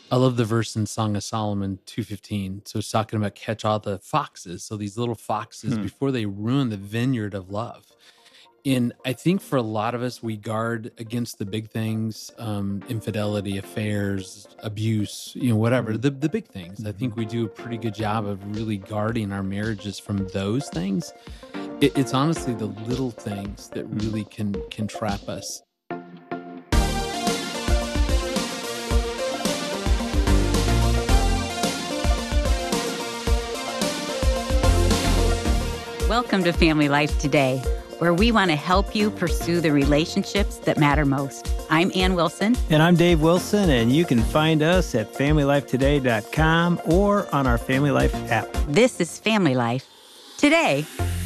I love the verse in Song of Solomon 2:15. So it's talking about catch all the foxes. So these little foxes before they ruin the vineyard of love. And I think for a lot of us, we guard against the big things, infidelity, affairs, abuse, whatever, the big things. I think we do a pretty good job of really guarding our marriages from those things. It's honestly the little things that really can trap us. Welcome to Family Life Today, where we want to help you pursue the relationships that matter most. I'm Ann Wilson. And I'm Dave Wilson, and you can find us at FamilyLifeToday.com or on our Family Life app. This is Family Life Today.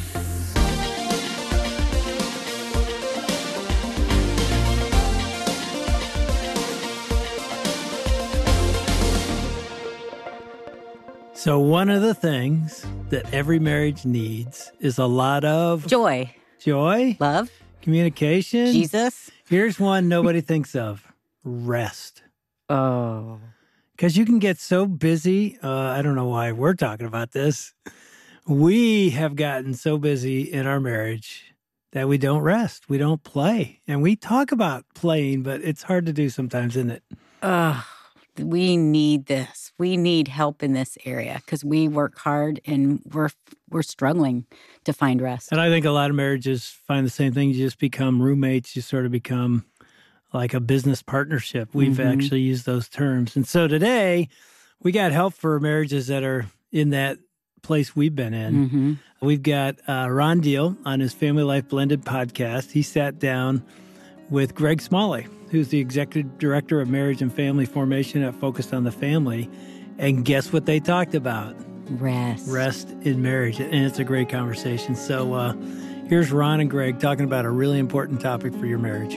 So one of the things that every marriage needs is a lot of Joy, love, communication, Jesus. Here's one nobody thinks of: rest. Oh. Because you can get so busy. I don't know why we're talking about this. We have gotten so busy in our marriage that we don't rest. We don't play. And we talk about playing, but it's hard to do sometimes, isn't it? We need this. We need help in this area because we work hard and we're struggling to find rest. And I think a lot of marriages find the same thing. You just become roommates. You sort of become like a business partnership. We've actually used those terms. And so today we got help for marriages that are in that place we've been in. We've got Ron Deal on his Family Life Blended podcast. He sat down with Greg Smalley, who's the executive director of marriage and family formation at Focused on the Family. And guess what they talked about? Rest in marriage. And it's a great conversation. So here's Ron and Greg talking about a really important topic for your marriage.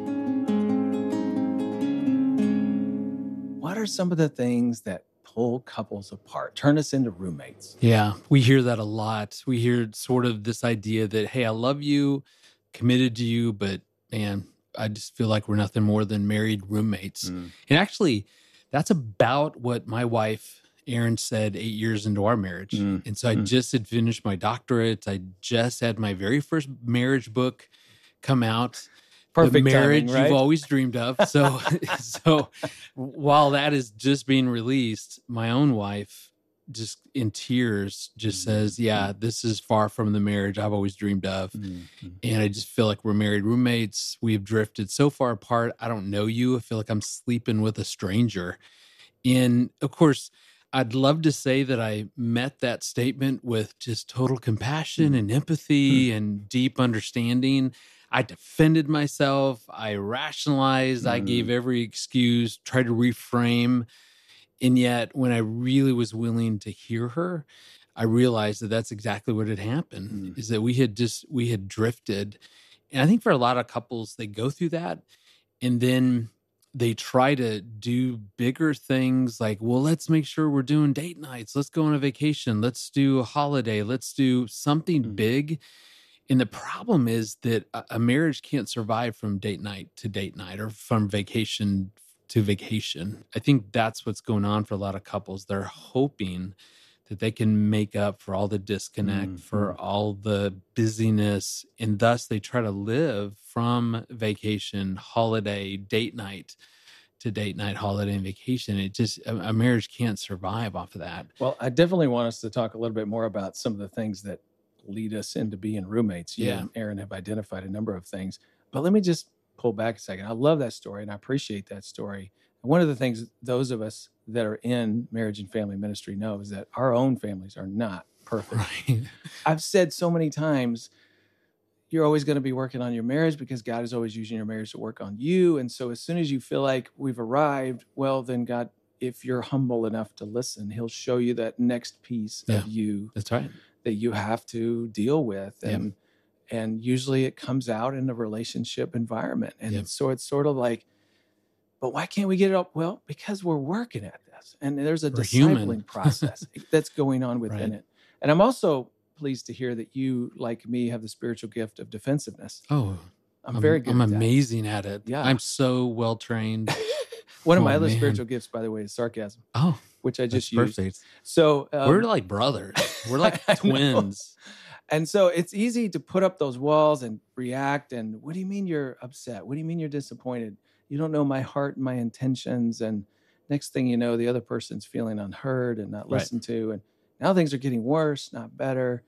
What are some of the things that pull couples apart, turn us into roommates? Yeah, we hear that a lot. We hear sort of this idea that, hey, I love you, committed to you, but man, I just feel like we're nothing more than married roommates. And actually, that's about what my wife, Erin, said 8 years into our marriage. And so I just had finished my doctorate. I just had my very first marriage book come out. Perfect the marriage timing, right? You've always dreamed of. So, so while that is just being released, my own wife, just in tears, just says, yeah, this is far from the marriage I've always dreamed of. And I just feel like we're married roommates. We've drifted so far apart. I don't know you. I feel like I'm sleeping with a stranger. And of course, I'd love to say that I met that statement with just total compassion and empathy and deep understanding. I defended myself. I rationalized. I gave every excuse, tried to reframe. And yet, when I really was willing to hear her, I realized that that's exactly what had happened, is that we had drifted. And I think for a lot of couples, they go through that, and then they try to do bigger things like, well, let's make sure we're doing date nights. Let's go on a vacation. Let's do a holiday. Let's do something big. And the problem is that a marriage can't survive from date night to date night or from vacation to vacation. I think that's what's going on for a lot of couples. They're hoping that they can make up for all the disconnect, for all the busyness, and thus they try to live from vacation, holiday, date night to date night, holiday, and vacation. It just, a marriage can't survive off of that. Well, I definitely want us to talk a little bit more about some of the things that lead us into being roommates. You and Erin have identified a number of things, but let me just pull back a second. I love that story and I appreciate that story. And one of the things those of us that are in marriage and family ministry know is that our own families are not perfect. Right. I've said so many times, you're always going to be working on your marriage because God is always using your marriage to work on you. And so as soon as you feel like we've arrived, well, then God, if you're humble enough to listen, he'll show you that next piece of you. That's right. That you have to deal with. And usually it comes out in a relationship environment. And so it's sort of like, but why can't we get it up? Well, because we're working at this. And there's a discipling process that's going on within it. And I'm also pleased to hear that you, like me, have the spiritual gift of defensiveness. Oh, I'm very good I'm at that. amazing at it. Yeah. I'm so well trained. One of my Oh, other man. spiritual gifts, by the way, is sarcasm, Oh, which I that's just used. perfect. So We're like brothers. We're like I know. twins. And so it's easy to put up those walls and react. And what do you mean you're upset? What do you mean you're disappointed? You don't know my heart and my intentions. And next thing you know, the other person's feeling unheard and not Right. listened to. And now things are getting worse, not better.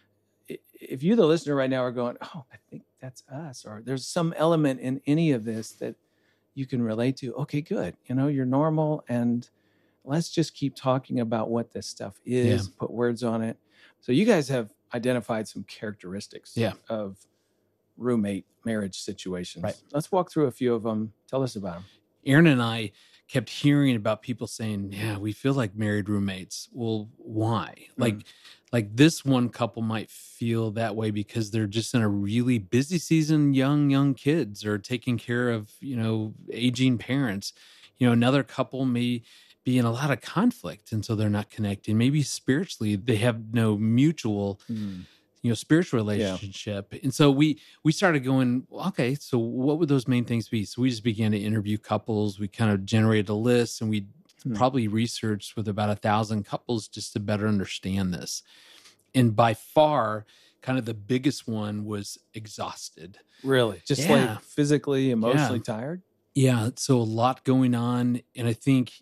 If you, the listener right now, are going, oh, I think that's us, or there's some element in any of this that you can relate to, okay, good. You're normal. And let's just keep talking about what this stuff is, put words on it. So you guys have identified some characteristics of roommate marriage situations. Right. Let's walk through a few of them. Tell us about them. Aaron and I kept hearing about people saying, yeah, we feel like married roommates. Well, why? Like this one couple might feel that way because they're just in a really busy season, young kids, or taking care of, aging parents. Another couple may be in a lot of conflict, and so they're not connecting. Maybe spiritually, they have no mutual spiritual relationship. And so we started going, okay, so what would those main things be? So we just began to interview couples. We kind of generated a list, and we probably researched with about 1,000 couples just to better understand this. And by far, kind of the biggest one was exhausted. Really? Just like physically, emotionally tired? Yeah. So a lot going on. And I think,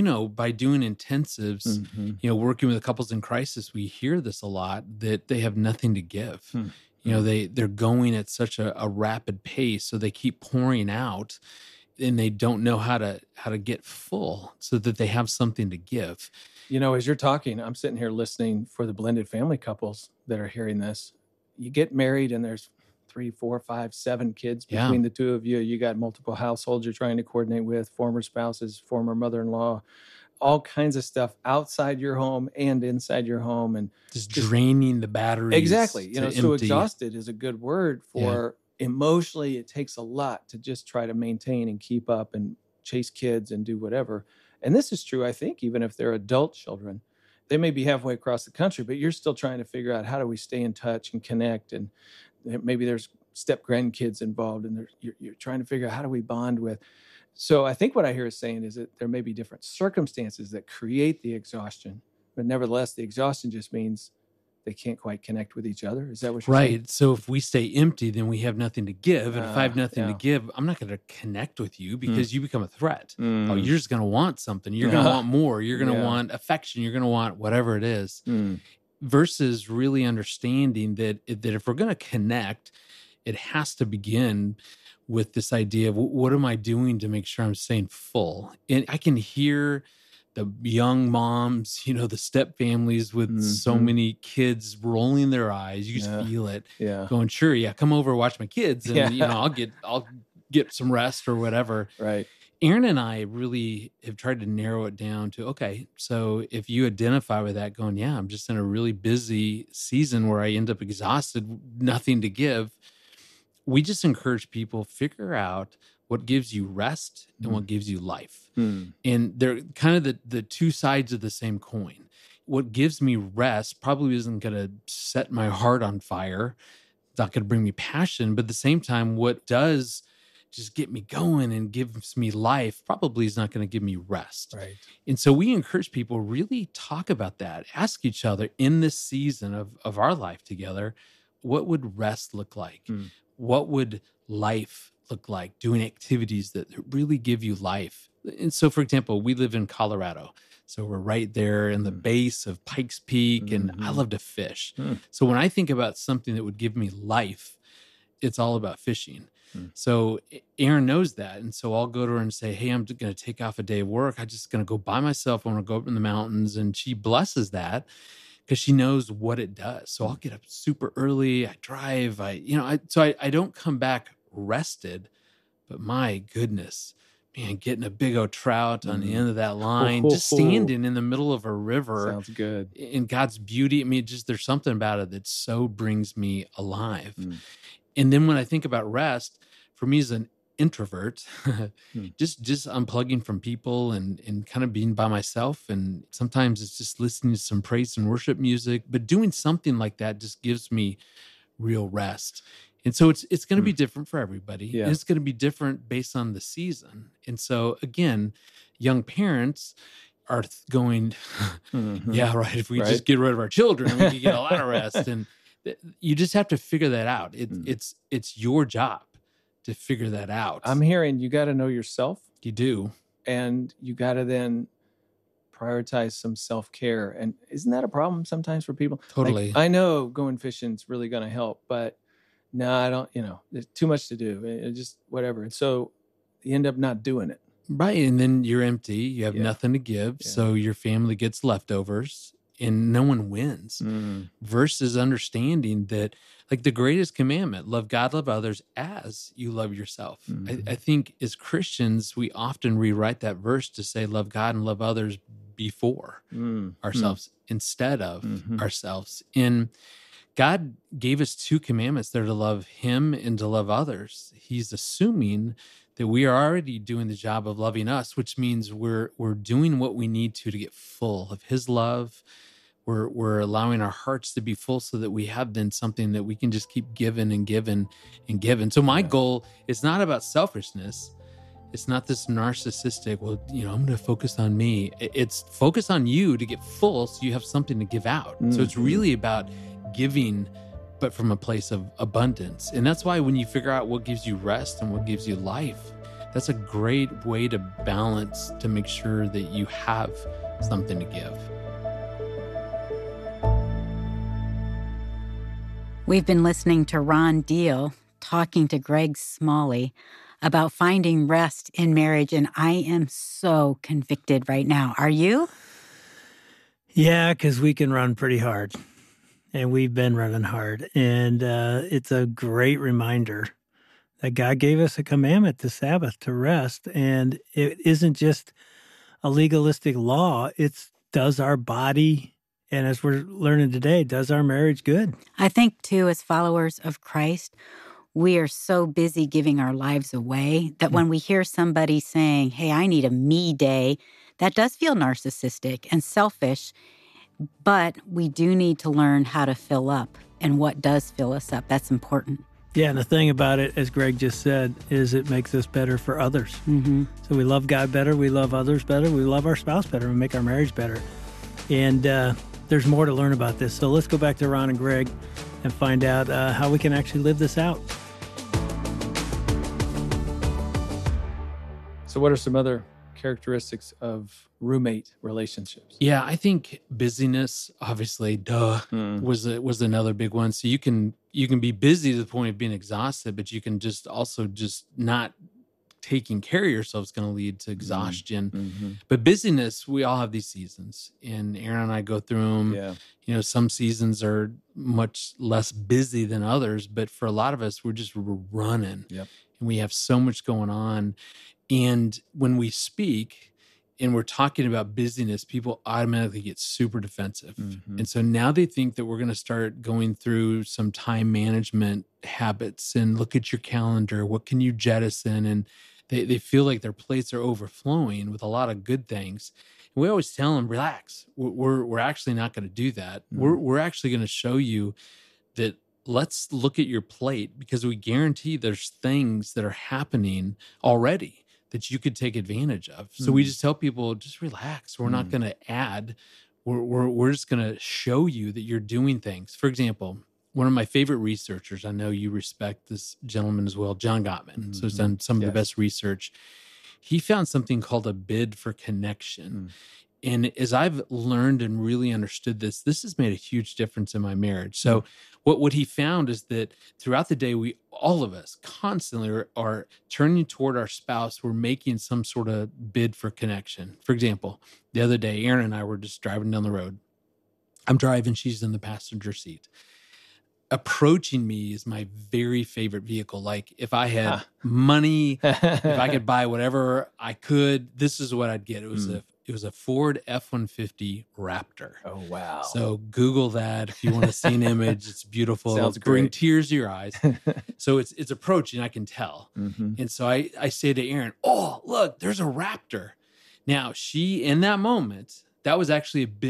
by doing intensives, working with couples in crisis, we hear this a lot, that they have nothing to give. They're going at such a rapid pace. So they keep pouring out, and they don't know how to get full so that they have something to give. As you're talking, I'm sitting here listening for the blended family couples that are hearing this. You get married and there's 3, 4, 5, 7 kids between the two of you. You got multiple households you're trying to coordinate with, former spouses, former mother-in-law, all kinds of stuff outside your home and inside your home, and just draining the batteries. Exactly. So exhausted is a good word for emotionally. It takes a lot to just try to maintain and keep up and chase kids and do whatever. And this is true, I think, even if they're adult children. They may be halfway across the country, but you're still trying to figure out, how do we stay in touch and connect? And maybe there's step grandkids involved, and you're trying to figure out, how do we bond with? So I think what I hear is saying is that there may be different circumstances that create the exhaustion, but nevertheless, the exhaustion just means they can't quite connect with each other. Is that what you're saying? Right. So if we stay empty, then we have nothing to give. And if I have nothing to give, I'm not going to connect with you because you become a threat. Oh, you're just going to want something. You're going to want more. You're going to want affection. You're going to want whatever it is. Versus really understanding that if we're going to connect, it has to begin with this idea of, what am I doing to make sure I'm staying full? And I can hear the young moms, the step families with so many kids rolling their eyes. You just feel it going, sure, come over, watch my kids, and I'll get some rest or whatever. Right. Aaron and I really have tried to narrow it down to, okay, so if you identify with that, going, I'm just in a really busy season where I end up exhausted, nothing to give. We just encourage people, figure out what gives you rest and what gives you life. And they're kind of the two sides of the same coin. What gives me rest probably isn't going to set my heart on fire. It's not going to bring me passion. But at the same time, what does just get me going and gives me life probably is not going to give me rest. Right. And so we encourage people, really talk about that. Ask each other, in this season of our life together, what would rest look like? What would life look like? Doing activities that really give you life. And so, for example, we live in Colorado. So we're right there in the base of Pikes Peak, and I love to fish. So when I think about something that would give me life, it's all about fishing. So Aaron knows that. And so I'll go to her and say, hey, I'm going to take off a day of work. I'm just going to go by myself. I want to go up in the mountains. And she blesses that because she knows what it does. So I'll get up super early. I drive. I don't come back rested, but my goodness, man, getting a big old trout on the end of that line, just standing in the middle of a river. Sounds good. In God's beauty. I mean, there's something about it that so brings me alive. And then when I think about rest, for me as an introvert, just unplugging from people and kind of being by myself. And sometimes it's just listening to some praise and worship music, but doing something like that just gives me real rest. And so it's going to be different for everybody. Yeah. And it's going to be different based on the season. And so again, young parents are going, yeah, right. If we just get rid of our children, we can get a lot of rest. And you just have to figure that out. It's your job to figure that out. I'm hearing you got to know yourself. You do. And you got to then prioritize some self-care. And isn't that a problem sometimes for people? Totally. Like, I know going fishing is really going to help, but no, I don't, there's too much to do. It just whatever. And so you end up not doing it. Right. And then you're empty. You have nothing to give. Yeah. So your family gets leftovers and no one wins. Versus understanding that, like the greatest commandment, love God, love others as you love yourself. I think as Christians, we often rewrite that verse to say love God and love others before ourselves instead of ourselves. And God gave us 2 commandments there, to love him and to love others. He's assuming that we are already doing the job of loving us, which means we're doing what we need to get full of his love. We're allowing our hearts to be full so that we have then something that we can just keep giving and giving and giving. So my goal is not about selfishness. It's not this narcissistic, well, I'm going to focus on me. It's focus on you to get full so you have something to give out. So it's really about giving, but from a place of abundance. And that's why when you figure out what gives you rest and what gives you life, that's a great way to balance, to make sure that you have something to give. We've been listening to Ron Deal talking to Greg Smalley about finding rest in marriage, and I am so convicted right now. Are you? Yeah, because we can run pretty hard. And we've been running hard. And it's a great reminder that God gave us a commandment, the Sabbath, to rest. And it isn't just a legalistic law. It's does our body, and as we're learning today, does our marriage good. I think, too, as followers of Christ, we are so busy giving our lives away that when we hear somebody saying, hey, I need a me day, that does feel narcissistic and selfish. But we do need to learn how to fill up and what does fill us up. That's important. Yeah, and the thing about it, as Greg just said, is it makes us better for others. So we love God better, we love others better, we love our spouse better, we make our marriage better. And there's more to learn about this. So let's go back to Ron and Greg and find out how we can actually live this out. So what are some other characteristics of roommate relationships? Yeah, I think busyness, obviously, was another big one. So you can be busy to the point of being exhausted, but you can just also just not taking care of yourself is going to lead to exhaustion. But busyness, we all have these seasons, and Aaron and I go through them. Some seasons are much less busy than others, but for a lot of us, we're running, and we have so much going on. And when we speak and we're talking about busyness, people automatically get super defensive. And so now they think that we're going to start going through some time management habits and look at your calendar. What can you jettison? And they feel like their plates are overflowing with a lot of good things. And we always tell them, relax. We're actually not going to do that. We're actually going to show you that let's look at your plate, because we guarantee there's things that are happening already that you could take advantage of. So we just tell people, just relax. We're not going to add. We're just going to show you that you're doing things. For example, one of my favorite researchers, I know you respect this gentleman as well, John Gottman. So he's done some of the best research. He found something called a bid for connection. And as I've learned and really understood this has made a huge difference in my marriage. So what he found is that throughout the day, all of us constantly are turning toward our spouse. We're making some sort of bid for connection. For example, the other day, Aaron and I were just driving down the road. I'm driving, she's in the passenger seat. Approaching me is my very favorite vehicle. Like if I had money, if I could buy whatever I could, this is what I'd get. It was a Ford F-150 Raptor. Oh, wow. So Google that if you want to see an image. It's beautiful. Sounds It'll bring great. tears to your eyes. So it's approaching, I can tell. And so I say to Aaron, oh, look, there's a Raptor. Now, she, in that moment, that was actually a bid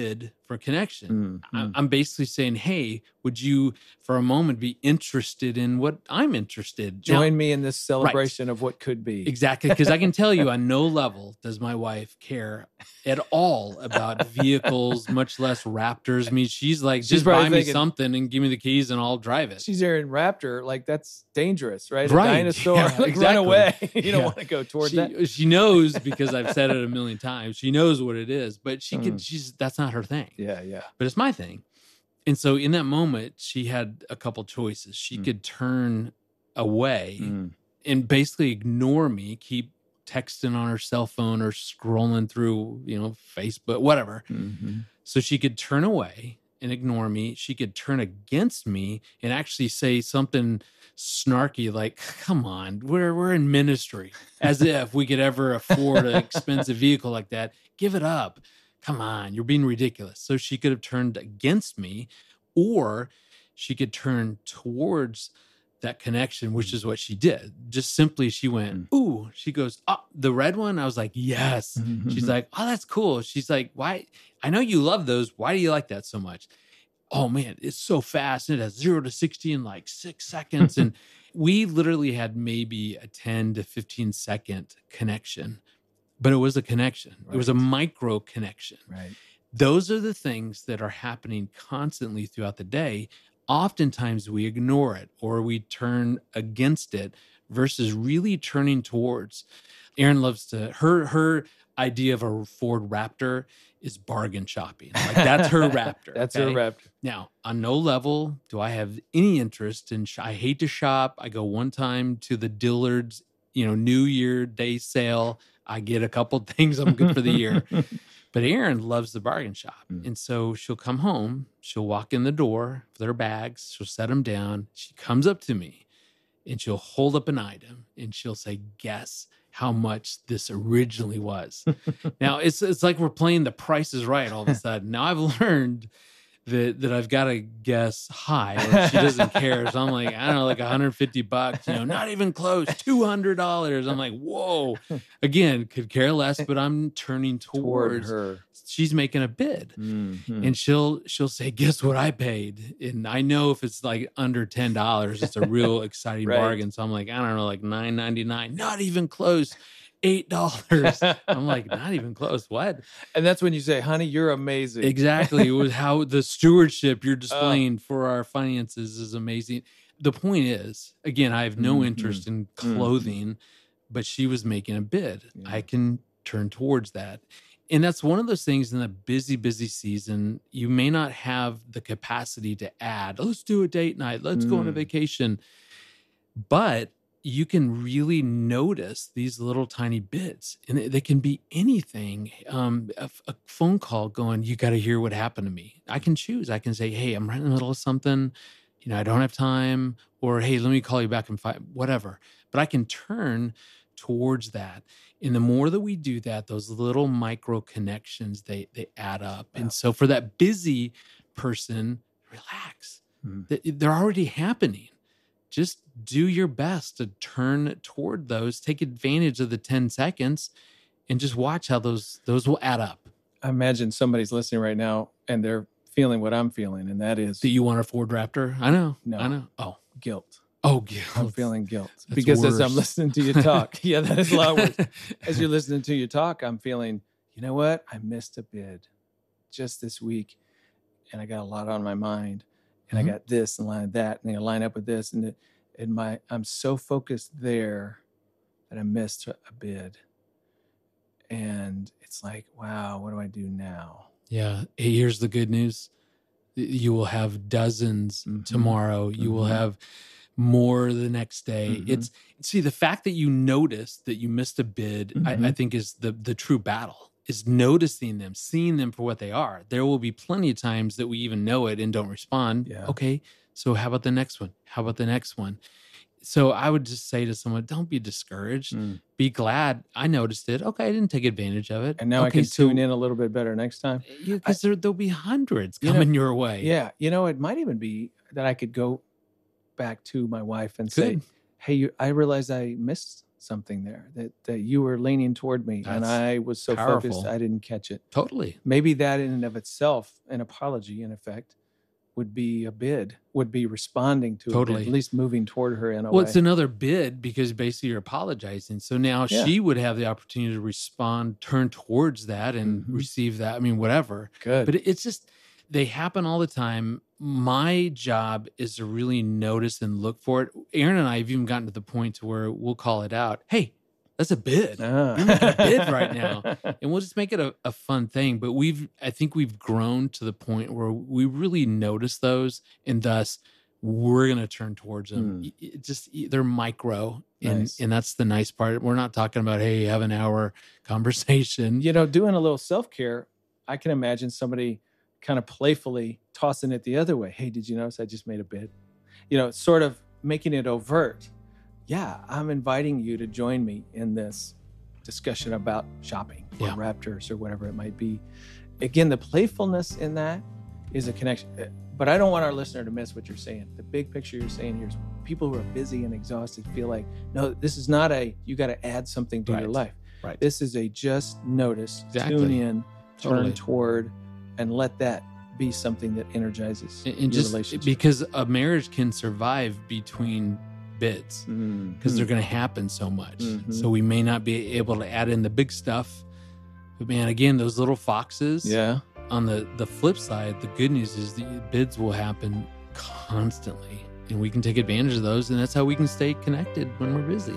for connection. Mm-hmm. I'm basically saying, hey, would you for a moment be interested in what I'm interested? Join me in this celebration of what could be. Exactly. Because I can tell you on no level does my wife care at all about vehicles, much less Raptors. I mean, she's like, just buy me something and give me the keys and I'll drive it. She's there in Raptor, like that's dangerous, right? Right. A dinosaur, Yeah, like exactly. run away. You don't want to go toward that. She knows, because I've said it a million times. She knows what it is, but that's not her thing. Yeah, yeah. But it's my thing. And so in that moment, she had a couple choices. She could turn away and basically ignore me, keep texting on her cell phone or scrolling through, Facebook, whatever. Mm-hmm. So she could turn away and ignore me. She could turn against me and actually say something snarky like, come on, we're in ministry, as if we could ever afford an expensive vehicle like that. Give it up. Come on, you're being ridiculous. So she could have turned against me, or she could turn towards that connection, which is what she did. Just simply, she went, ooh, she goes, oh, the red one? I was like, yes. Mm-hmm. She's like, oh, that's cool. She's like, why? I know you love those. Why do you like that so much? Oh man, it's so fast. It has 0 to 60 in like 6 seconds. And we literally had maybe a 10 to 15 second connection. But it was a connection. Right. It was a micro connection. Right. Those are the things that are happening constantly throughout the day. Oftentimes we ignore it or we turn against it versus really turning towards. Erin loves to, her idea of a Ford Raptor is bargain shopping. Like that's her Raptor. That's her Raptor. Now, on no level do I have any interest in, I hate to shop. I go one time to the Dillard's, New Year Day sale. I get a couple things. I'm good for the year. But Erin loves the bargain shop. And so she'll come home. She'll walk in the door with her bags. She'll set them down. She comes up to me and she'll hold up an item and she'll say, guess how much this originally was. Now, it's like we're playing The Price is Right all of a sudden. Now, I've learned that I've got to guess high or she doesn't care. So I'm like, I don't know, like $150, not even close, $200. I'm like, whoa. Again, could care less, but I'm turning towards her. She's making a bid. Mm-hmm. And she'll say, guess what I paid? And I know if it's like under $10, it's a real exciting bargain. So I'm like, I don't know, like $9.99, not even close. $8. I'm like, not even close. What? And that's when you say, honey, you're amazing. Exactly. It was how the stewardship you're displaying for our finances is amazing. The point is, again, I have no interest in clothing, but she was making a bid. Yeah. I can turn towards that. And that's one of those things in the busy season, you may not have the capacity to add, let's do a date night, let's go on a vacation. But you can really notice these little tiny bits, and they can be anything. A phone call going, you got to hear what happened to me. I can choose. I can say, hey, I'm right in the middle of something. I don't have time, or hey, let me call you back in 5, whatever. But I can turn towards that. And the more that we do that, those little micro connections, they add up. Wow. And so for that busy person, relax. They're already happening. Just do your best to turn toward those, take advantage of the 10 seconds, and just watch how those will add up. I imagine somebody's listening right now and they're feeling what I'm feeling, and that is... Do you want a Ford Raptor? I know. No. I know. Oh. Guilt. Oh, guilt. I'm feeling guilt. That's because worse. As I'm listening to you talk, yeah, that is a lot worse. As you're listening to you talk, I'm feeling, you know what? I missed a bid just this week, and I got a lot on my mind. And I got this and line that, and they line up with this, and I'm so focused there that I missed a bid, and it's like, wow, what do I do now? Yeah, here's the good news: you will have dozens tomorrow. You will have more the next day. It's the fact that you noticed that you missed a bid. I think is the true battle. Is noticing them, seeing them for what they are. There will be plenty of times that we even know it and don't respond. Yeah. Okay, so how about the next one? How about the next one? So I would just say to someone, don't be discouraged. Be glad I noticed it. Okay, I didn't take advantage of it. And now I can tune in a little bit better next time. Because there'll be hundreds coming your way. Yeah. It might even be that I could go back to my wife and say, hey, I realized I missed something there, that you were leaning toward me, and I was so focused I didn't catch it. Totally. Maybe that in and of itself, an apology in effect, would be a bid, would be responding to a bid, at least moving toward her in a way. Well, it's another bid because basically you're apologizing. So now she would have the opportunity to respond, turn towards that and receive that. I mean, whatever. Good. But it's just, they happen all the time. My job is to really notice and look for it. Aaron and I have even gotten to the point to where we'll call it out. Hey, that's a bid. You're making a bid right now. And we'll just make it a fun thing. But I think we've grown to the point where we really notice those, and thus we're going to turn towards them. They're micro. And that's the nice part. We're not talking about, hey, have an hour conversation. Doing a little self-care, I can imagine somebody kind of playfully tossing it the other way. Hey, did you notice I just made a bid? Sort of making it overt. Yeah, I'm inviting you to join me in this discussion about shopping or Raptors or whatever it might be. Again, the playfulness in that is a connection. But I don't want our listener to miss what you're saying. The big picture you're saying here is people who are busy and exhausted feel like, no, this is not you got to add something to your life. Right. This is a just notice, tune in, turn toward, and let that be something that energizes your relationship. Because a marriage can survive between bids because they're going to happen so much. So we may not be able to add in the big stuff. But man, again, those little foxes. Yeah. On the flip side, the good news is the bids will happen constantly, and we can take advantage of those, and that's how we can stay connected when we're busy.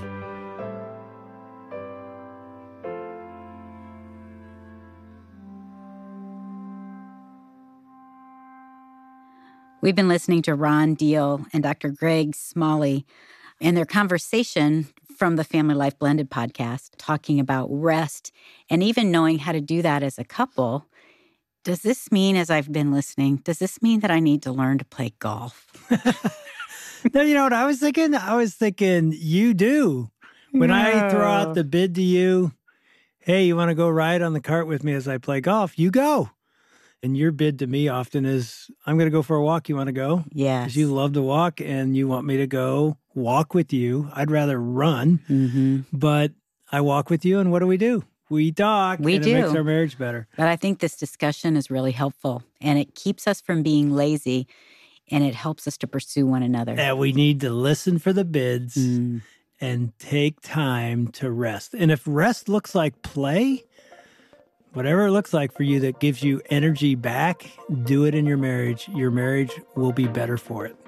We've been listening to Ron Deal and Dr. Greg Smalley and their conversation from the Family Life Blended podcast, talking about rest and even knowing how to do that as a couple. Does this mean, as I've been listening, does this mean that I need to learn to play golf? No, you know what I was thinking? I was thinking you do. When I throw out the bid to you, hey, you want to go ride on the cart with me as I play golf? You go. And your bid to me often is, I'm going to go for a walk. You want to go? Yes. Because you love to walk and you want me to go walk with you. I'd rather run, but I walk with you. And what do? We talk. We do. It makes our marriage better. But I think this discussion is really helpful, and it keeps us from being lazy, and it helps us to pursue one another. And we need to listen for the bids and take time to rest. And if rest looks like play, whatever it looks like for you that gives you energy back, do it in your marriage. Your marriage will be better for it.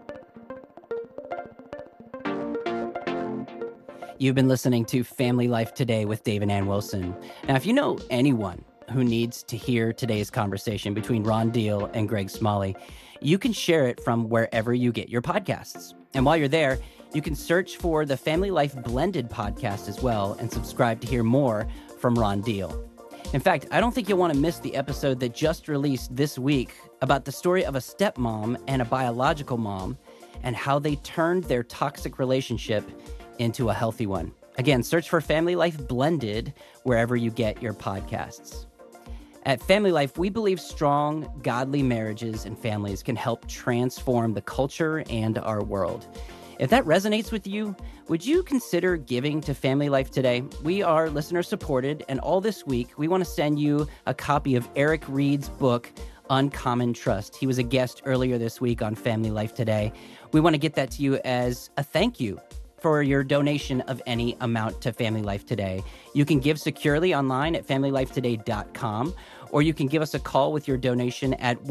You've been listening to Family Life Today with Dave and Ann Wilson. Now, if you know anyone who needs to hear today's conversation between Ron Deal and Greg Smalley, you can share it from wherever you get your podcasts. And while you're there, you can search for the Family Life Blended podcast as well and subscribe to hear more from Ron Deal. In fact, I don't think you'll want to miss the episode that just released this week about the story of a stepmom and a biological mom and how they turned their toxic relationship into a healthy one. Again, search for Family Life Blended wherever you get your podcasts. At Family Life, we believe strong, godly marriages and families can help transform the culture and our world. If that resonates with you, would you consider giving to Family Life Today? We are listener supported, and all this week, we want to send you a copy of Eric Reed's book, Uncommon Trust. He was a guest earlier this week on Family Life Today. We want to get that to you as a thank you for your donation of any amount to Family Life Today. You can give securely online at familylifetoday.com, or you can give us a call with your donation at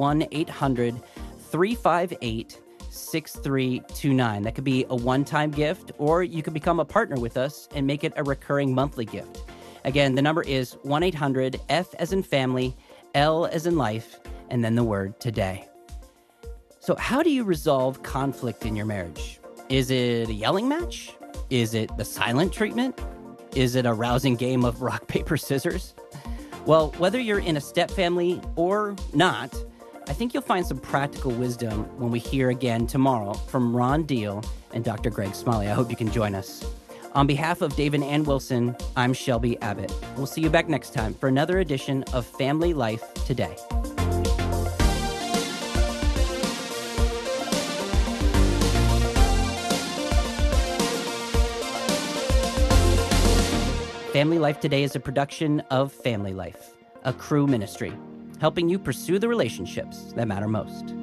1-800-358-6329. That could be a one-time gift, or you could become a partner with us and make it a recurring monthly gift. Again, the number is 1-800-F as in family, L as in life, and then the word today. So how do you resolve conflict in your marriage? Is it a yelling match? Is it the silent treatment? Is it a rousing game of rock, paper, scissors? Well, whether you're in a step family or not, I think you'll find some practical wisdom when we hear again tomorrow from Ron Deal and Dr. Greg Smalley. I hope you can join us. On behalf of Dave and Ann Wilson, I'm Shelby Abbott. We'll see you back next time for another edition of Family Life Today. Family Life Today is a production of Family Life, a Cru ministry, helping you pursue the relationships that matter most.